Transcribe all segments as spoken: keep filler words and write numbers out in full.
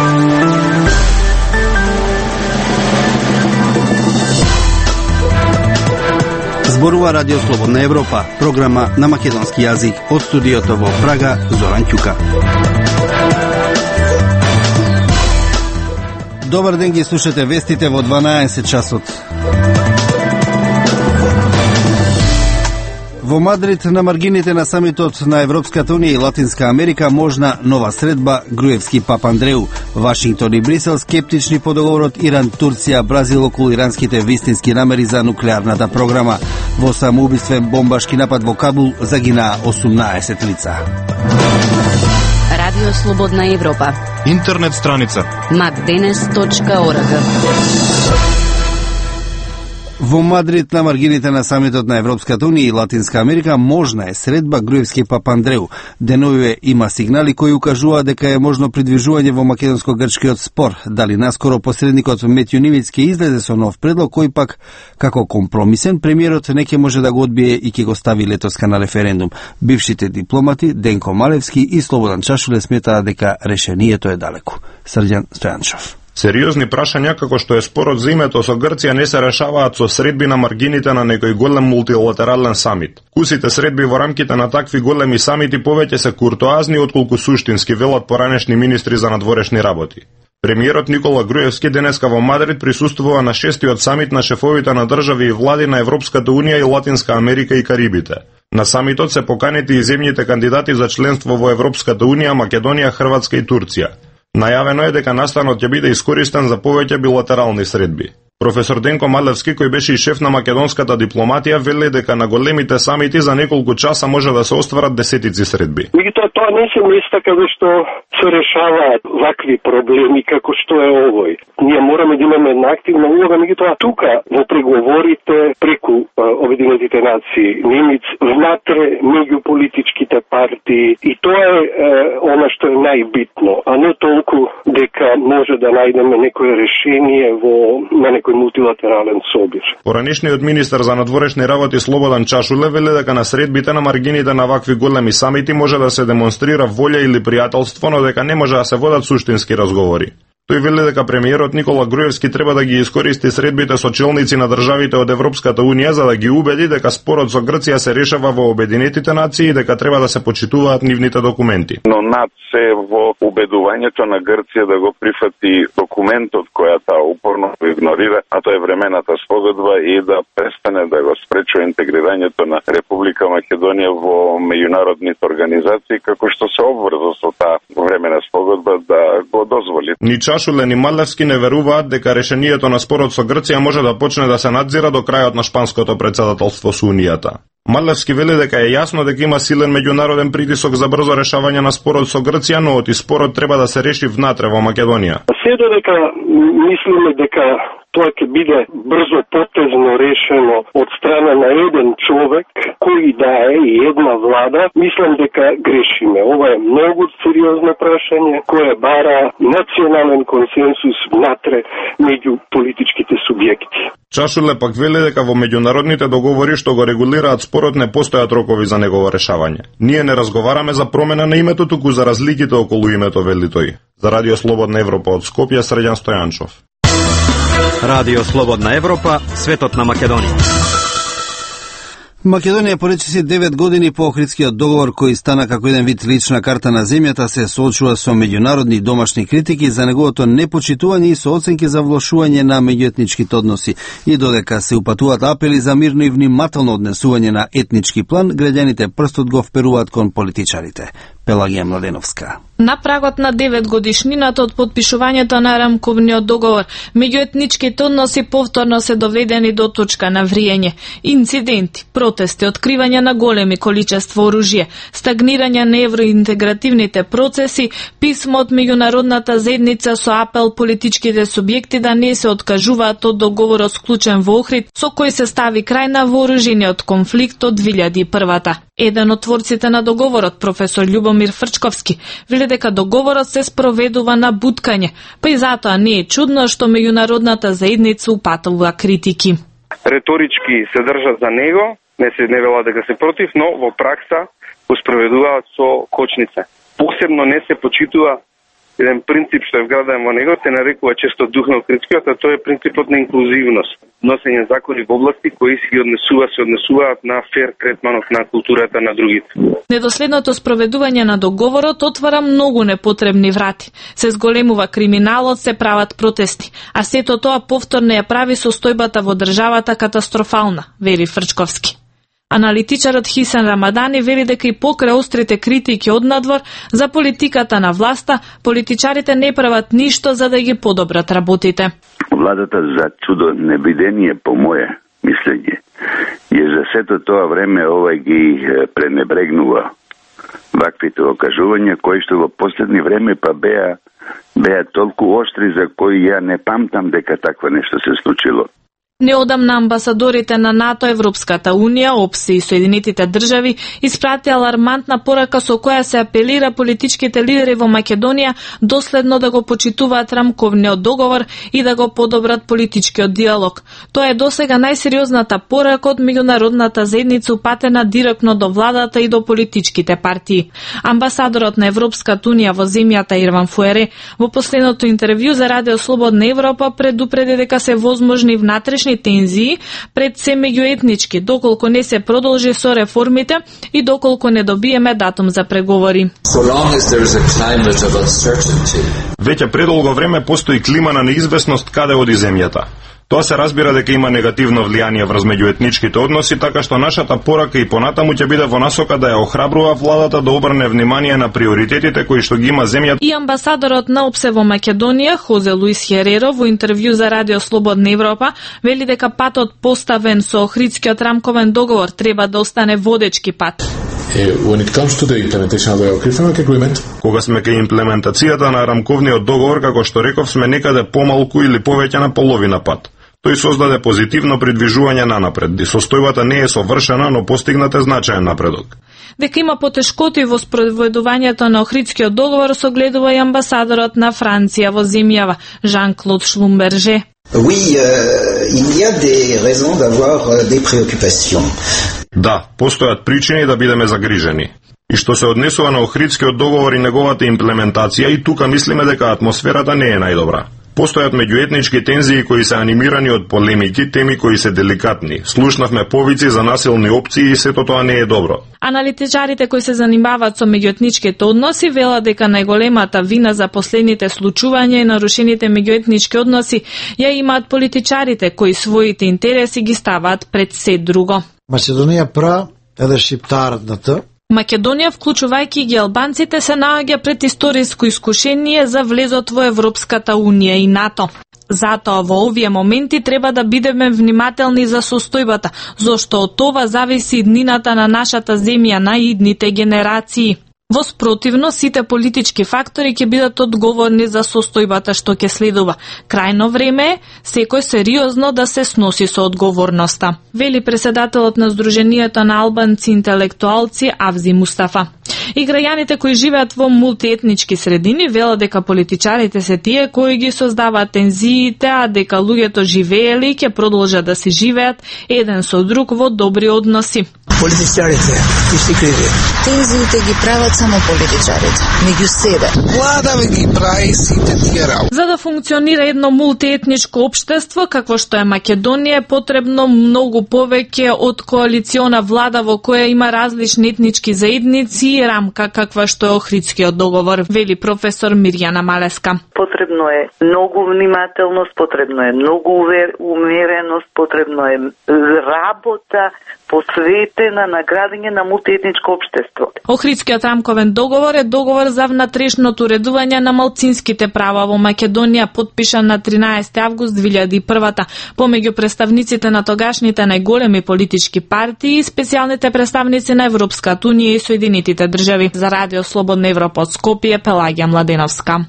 Зборува Радио Слободна Европа, програма на македонски јазик од студиото во Прага, Зоран Ќука. Добар ден, ги слушате вестите во дванаесет часот. Во Мадрид, на маргините на самитот на Европската унија и Латинска Америка, можна нова средба Груевски Папандреу. Вашингтон и Брисел скептични по договорот Иран, Турција, Бразил околу иранските вистински намери за нуклеарната програма. Во самоубиствен бомбашки напад во Кабул загинаа осумнаесет лица. Радио Слободна Европа. Интернет страница макденес точка орг. Во Мадрид, на маргините на самитот на Европската унија и Латинска Америка, можна е средба Груевски Папандреу. Деновиве има сигнали кои укажуваат дека е можно придвижување во македонско-грчкиот спор. Дали наскоро посредникот Метју Нимиц ќе излезе со нов предлог, кој пак, како компромисен, премиерот не ќе може да го одбие и ќе го стави летоска на референдум. Бившите дипломати Денко Малевски и Слободан Чашуле сметаат дека решението е далеку. Срđan Стојанчов. Сериозни прашања како што е спорот за името со Грција не се решаваат со средби на маргините на некој голем мултилатерален самит. Кусите средби во рамките на такви големи самити повеќе се куртоазни отколку суштински, велат поранешни министри за надворешни работи. Премиерот Никола Груевски денеска во Мадрид присуствува на шестиот самит на шефовите на држави и влади на Европската унија и Латинска Америка и Карибите. На самитот се поканети и земјите кандидати за членство во Европската унија, Македонија, Хрватска и Турција. Најавено е дека настанот ќе биде искористен за повеќе билатерални средби. Професор Денко Малевски, кој беше и шеф на македонската дипломатија, вели дека на големите самити за неколку часа може да се остварат десетици средби. Меѓутоа, тоа не се места каде што се решаваат вакви проблеми како што е овој. Ние мораме да имаме една активна улога, меѓутоа тука во преговорите преку Обединетите нации, Нимиц, внатре меѓу политичките партии, и тоа е, е она што е најбитно, а не толку дека може да најдеме некое решение во на некој мултилатерален собир. Поранешниот министер за надворешни работи Слободан Чашуле вели дека на средбите на маргините на вакви големи самити може да се демонстрира волја или пријателство, но дека не може да се водат суштински разговори. Тој вели дека премиерот Никола Груевски треба да ги искористи средбите со челници на државите од Европската унија за да ги убеди дека спорот со Грција се решава во Обединетите нации и дека треба да се почитуваат нивните документи. Но над се во убедувањето на Грција да го прифати документот којата упорно го игнорира, а тоа е времената спогодба, и да престане да го спречува интегрирањето на Република Македонија во меѓународните организации, како што се обврза со таа времена спогодба да го дозволи. Ни Чашуле ни Малевски не веруваат дека решението на спорот со Грција може да почне да се надзира до крајот на шпанското председателство со Унијата. Малевски вели дека е јасно дека има силен меѓународен притисок за брзо решавање на спорот со Грција, но оти спорот треба да се реши внатре во Македонија. Се додека мислиме дека тоа ќе биде брзо потезно решено од страна на еден човек, кој да е и една влада, мислам дека грешиме. Ова е многу сериозно прашање кое бара национален консенсус внатре меѓу политичките субјекти. Чашуле пак вели дека во меѓународните договори што го регулираат спорот не постојат рокови за негово решавање. Ние не разговараме за промена на името, туку за разликите околу името, вели тој. За Радио Слободна Европа од Скопје, Срđan Стојанчов. Радио Слободна Европа, светот на Македонија. Македонија поречиси девет години по Охридскиот договор, кој стана како еден вид лична карта на земјата, се соочува со меѓународни и домашни критики за неговото непочитување и со оценки за влошување на меѓуетничките односи. И додека се упатуваат апели за мирно и внимателно однесување на етнички план, граѓаните прстот го вперуваат кон политичарите. Пелагија Младеновска. На прагот на девет годишнината од подпишувањето на рамковниот договор, меѓуетничките односи повторно се доведени до точка на вриење. Инциденти, протести, откривање на големи количества оружје, стагнирање на евроинтегративните процеси, писмо од меѓународната заедница со апел политичките субјекти да не се откажуваат од договорот склучен во Охрид, со кој се стави крај на вооружениот конфликт од две илјади и прва. Еден од творците на договорот, професор Љубомир Фрчковски, вели дека договорот се спроведува на буткање, па и затоа не е чудно што меѓународната заедница упатува критики. Реторички се држат за него, не се не велат дека се против, но во пракса го спроведуваат со кочница. Посебно не се почитува еден принцип што е вграден во него, се нарекува често дух на Охридскиот, а тоа е принципот на инклузивност. Носење закони во области кои се однесува, се однесуваат на фер третманот на културата на другите. Недоследното спроведување на договорот отвара многу непотребни врати. Се зголемува криминалот, се прават протести, а сето тоа повторно ја прави состојбата во државата катастрофална, вели Фрчковски. Аналитичарот Хисен Рамадани вели дека и покрај острите критики од надвор за политиката на власта, политичарите не прават ништо за да ги подобрат работите. Владата за чудо невидение, по моје мислење, е за сето тоа време овај ги пренебрегнува ваквите окажувања кои што во последни време па беа беа толку остри за кои ја не памтам дека таква нешто се случило. Неодамна амбасадорите на НАТО, Европската Унија, ОПСЕ и Соединетите држави испратија алармантна порака со која се апелира политичките лидери во Македонија доследно да го почитуваат рамковниот договор и да го подобрат политичкиот диалог. Тоа е досега најсериозната порака од меѓународната заедница упатена директно до владата и до политичките партии. Амбасадорот на Европската Унија во земјата Ирван Фуере во последното интервју за Радио Слободна Европа предупреди дека се возможни внатрешни тензии пред се меѓуетнички, доколку не се продолжи со реформите и доколку не добиеме датум за преговори. Веќе предолго време постои клима на неизвестност каде оди земјата. Тоа се разбира дека има негативно влијание врз меѓуетничките односи, така што нашата порака и понатаму ќе биде во насока да ја охрабрува владата да обрне внимание на приоритетите кои што ги има земјата. И амбасадорот на ОПСЕ во Македонија, Хозе Луис Хереро, во интервју за Радио Слободна Европа, вели дека патот поставен со Охридскиот рамковен договор треба да остане водечки пат. Кога сме кај имплементацијата на рамковниот договор, како што реков, сме некаде помалку или повеќе на половина пат. Тој создаде позитивно придвижување нанапред. Состојбата не е совршена, но постигнат е значаен напредок. Дека има потешкоти во спроведувањето на Охридскиот договор согледува и амбасадорот на Франција во земјава, Жан-Клод Шлумберже. Oui, euh, il y a des raisons d'avoir des préoccupations. Да, постојат причини да бидеме загрижени. И што се однесува на Охридскиот договор и неговата имплементација, и тука мислиме дека атмосферата не е најдобра. Постојат меѓуетнички тензии кои се анимирани од полемики, теми кои се деликатни. Слушнавме повици за насилни опции и сето тоа не е добро. Аналитичарите кои се занимаваат со меѓуетничките односи велат дека најголемата вина за последните случувања и нарушените меѓуетнички односи ја имаат политичарите кои своите интереси ги ставаат пред се друго. Македонија пра еде шиптарната. Македонија, вклучувајќи ги албанците, се наоѓа пред историско искушение за влезот во Европската Унија и НАТО. Затоа во овие моменти треба да бидеме внимателни за состојбата, зашто од тоа зависи иднината на нашата земја, на идните генерации. Во спротивно, сите политички фактори ќе бидат одговорни за состојбата што ќе следува. Крајно време е секој сериозно да се сноси со одговорноста, вели преседателот на Сдруженијето на албанци интелектуалци Авзи Мустафа. И граѓаните кои живеат во мултиетнички средини велат дека политичарите се тие кои ги создаваат тензиите, а дека луѓето живееле и ќе продолжат да се живеат еден со друг во добри односи. Политичарите ти си криви. Тензиите ги прават само политичарите, меѓу себе. Владава ги прави сите тие работи. За да функционира едно мултиетничко општество, какво што е Македонија, е потребно многу повеќе од коалициона влада во која има различни етнички заедници и рамка каква што е Охридскиот договор, вели професор Мирјана Малеска. Потребно е многу внимателност, потребно е многу умереност, потребно е работа посветена на градење на мултиетничко општество. Охридскиот рамковен договор е договор за внатрешното уредување на малцинските права во Македонија, подпишан на тринаесети август две илјади и прва помеѓу представниците на тогашните најголеми политички партии и специјалните представници на Европската Унија и Соединетите држави. За Радио Слободна Европа од Скопје, Пелагија Младеновска.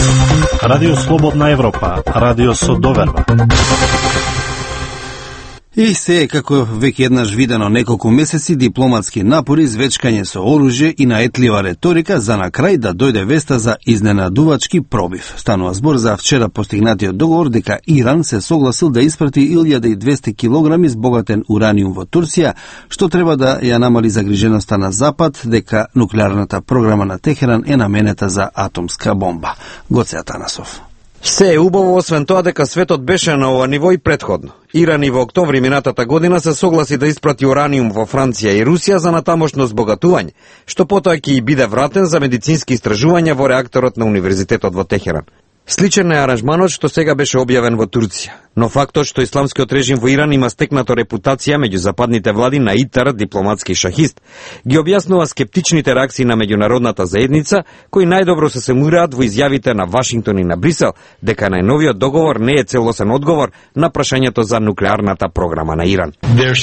Радио Слободна Европа, радио со доверба. И се, како веќе еднаш видено неколку месеци, дипломатски напори, звечкање со оружје и наетлива реторика за на крај да дојде веста за изненадувачки пробив. Станува збор за вчера постигнатиот договор дека Иран се согласил да испрати илјада и двесте килограми збогатен ураниум во Турција, што треба да ја намали загриженоста на Запад дека нуклеарната програма на Техеран е наменета за атомска бомба. Гоце Атанасов. Се е убаво, освен тоа дека светот беше на ова ниво и предходно. Иран и во октомври минатата година се согласи да испрати ураниум во Франција и Русија за натамошно збогатување, што потоа ќе и биде вратен за медицински истражувања во реакторот на Универзитетот во Техеран. Сличен е аранжманот што сега беше објавен во Турција, но фактот што исламскиот режим во Иран има стекнато репутација меѓу западните влади на итар, дипломатски шахист, ги објаснува скептичните реакции на меѓународната заедница, кои најдобро се семураат во изјавите на Вашингтон и на Брисел дека најновиот договор не е целосен одговор на прашањето за нуклеарната програма на Иран.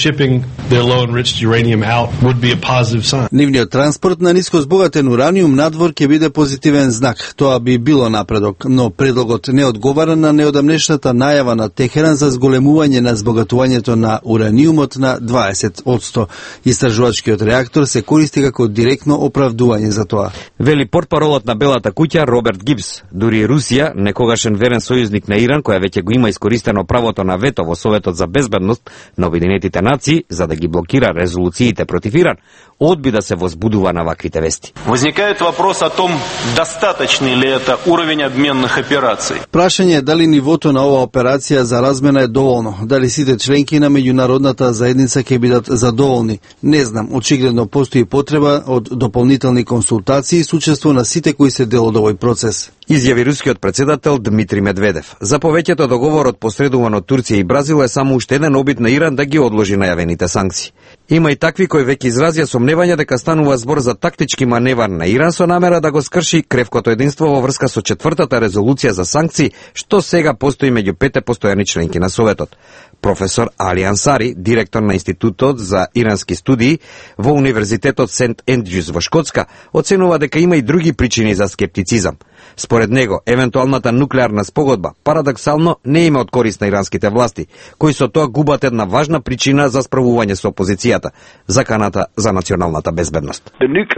Нивниот транспорт на ниско збогатен ураниум надвор ќе биде позитивен знак. Тоа би било напредок, но предлогот не одговара на неодамнешната најава на Техеран за зголемување на збогатувањето на ураниумот на дваесет одсто. Истражувачкиот реактор се користи како директно оправдување за тоа. Вели портпаролот на Белата куќа Роберт Гибс. Дури Русија, некогашен верен сојузник на Иран, која веќе го има искористено правото на вето во Советот за безбедност на Обединетите нации за да ги блокира резолуциите против Иран, одби да се возбудува на ваквите вести. Возникајат вопрос о том, достаточни ли это уровень обменных операций. Прашање е дали нивото на оваа операција за размена е доволно, дали сите членки на меѓународната заедница ќе бидат задоволни. Не знам, очигледно постои потреба од дополнителни консултации со учество на сите кои се дел од овој процес. Изјави рускиот председател Дмитрий Медведев. За повеќето договорот посредуван од Турција и Бразил е само уште еден обид на Иран да ги одложи најавените санкции. Има и такви кои веќе изразија сомневање дека станува збор за тактички маневар на Иран со намера да го скрши кревкото единство во врска со четвртата резолуција за санкции, што сега постои меѓу пете постојани членки на Советот. Професор Али Ансари, директор на Институтот за ирански студии во Универзитетот Сент Ендрјус во Шкотска, оценува дека има и други причини за скептицизам. Според него, евентуалната нуклеарна спогодба парадоксално не има од корист на иранските власти, кои со тоа губат една важна причина за справување со опозицијата, заканата за националната безбедност.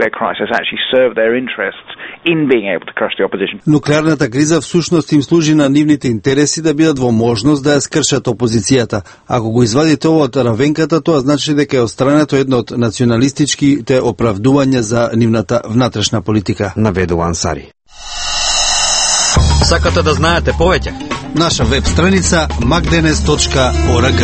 Нуклеарната криза всушност им служи на нивните интереси да бидат во можност да ја скршат опозицијата. Ако го извадите ovo од равенката, тоа значи дека е отстрането едно од националистичките оправдувања за нивната внатрешна политика. Наведува Ансари. Сакате да знаете повеќе? Наша веб страница макденес точка орг.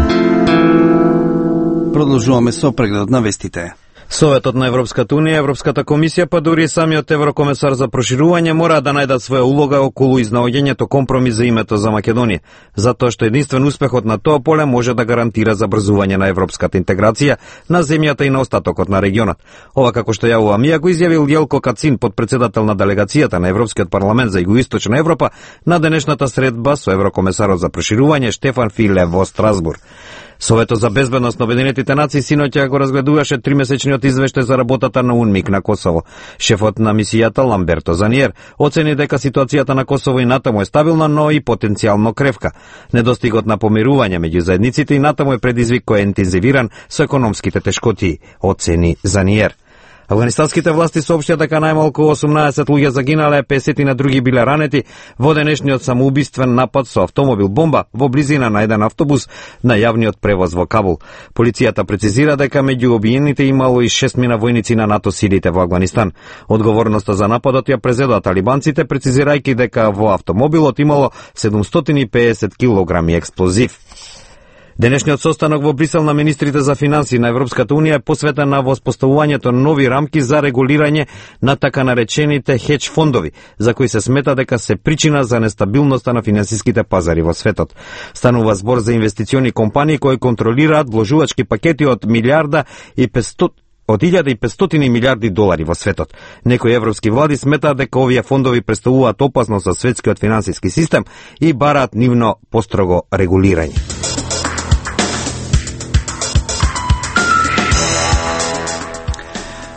Продолжуваме со прегледот на вестите. Советот на Европската Унија, Европската комисија, па дури самиот еврокомесар за проширување мора да најдат своја улога околу изнаоѓањето компромис за името за Македонија, затоа што единствен успехот на тоа поле може да гарантира забрзување на европската интеграција на земјата и на остатокот на регионот. Ова како што јавува Мија го изјавил Јелко Кацин, подпредседател на делегацијата на Европскиот парламент за Југоисточна Европа, на денешната средба со еврокомесарот за проширување Штефан Филе во Страсбург. Советот за безбедност на Обединетите нации синоќа го разгледуваше тримесечниот извештај за работата на УНМИК на Косово. Шефот на мисијата Ламберто Заниер оцени дека ситуацијата на Косово и натаму е стабилна, но и потенцијално кревка. Недостигот на помирување меѓу заедниците и натаму е предизвик кој е интензивиран со економските тешкоти, оцени Заниер. Афганистанските власти соопштија дека најмалку осумнаесет луѓе загинале, песет на други биле ранети во денешниот самоубиствен напад со автомобил бомба во близина на еден автобус на јавниот превоз во Кабул. Полицијата прецизира дека меѓу обиените имало и шестмина војници на НАТО силите во Афганистан. Одговорноста за нападот ја презедоа талибанците, прецизирајќи дека во автомобилот имало седумстотини и педесет килограми експлозив. Денешниот состанок во Брисел на министрите за финансии на Европската Унија е посветен на воспоставувањето нови рамки за регулирање на така наречените хедж фондови, за кои се смета дека се причина за нестабилноста на финансиските пазари во светот. Станува збор за инвестициони компании кои контролираат вложувачки пакети од милиарда и петстотини од илјада и петстотини милиарди долари во светот. Некои европски влади сметаат дека овие фондови представуваат опасност за светскиот финансиски систем и бараат нивно построго регулирање.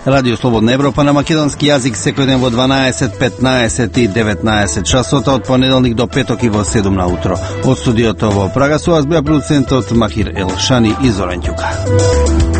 Радио Слободна Европа на македонски јазик секој ден во дванаесет, петнаесет и деветнаесет часота од понеделник до петок и во седум на утро. Од студиото во Прага со вас беа продуцентот Махир Елшани и Зоран Ѓука.